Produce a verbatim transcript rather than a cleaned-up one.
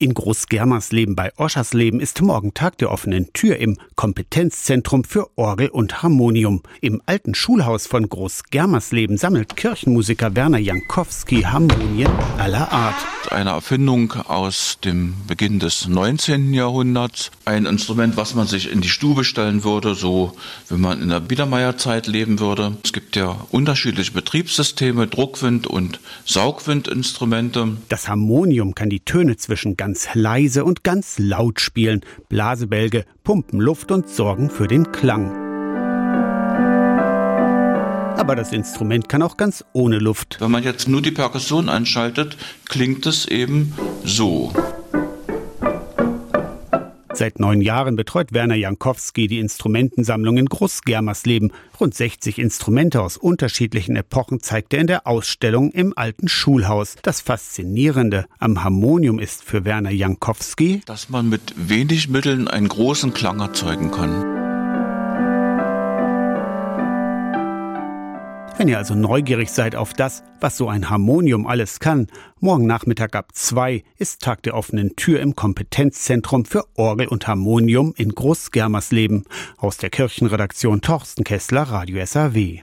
In Groß-Germersleben bei Oschersleben ist morgen Tag der offenen Tür im Kompetenzzentrum für Orgel und Harmonium. Im alten Schulhaus von Groß-Germersleben sammelt Kirchenmusiker Werner Jankowski Harmonien aller Art. Eine Erfindung aus dem Beginn des neunzehnten Jahrhunderts. Ein Instrument, was man sich in die Stube stellen würde, so wenn man in der Biedermeierzeit leben würde. Es gibt ja unterschiedliche Betriebssysteme, Druckwind- und Saugwindinstrumente. Das Harmonium kann die Töne zwischen ganz leise und ganz laut spielen. Blasebälge pumpen Luft und sorgen für den Klang. Aber das Instrument kann auch ganz ohne Luft. Wenn man jetzt nur die Perkussion anschaltet, klingt es eben so. Seit neun Jahren betreut Werner Jankowski die Instrumentensammlung in Groß-Germersleben. Rund sechzig Instrumente aus unterschiedlichen Epochen zeigt er in der Ausstellung im alten Schulhaus. Das Faszinierende am Harmonium ist für Werner Jankowski, dass man mit wenig Mitteln einen großen Klang erzeugen kann. Wenn ihr also neugierig seid auf das, was so ein Harmonium alles kann, morgen Nachmittag ab zwei ist Tag der offenen Tür im Kompetenzzentrum für Orgel und Harmonium in Groß-Germersleben. Aus der Kirchenredaktion Torsten Kessler, Radio S R W.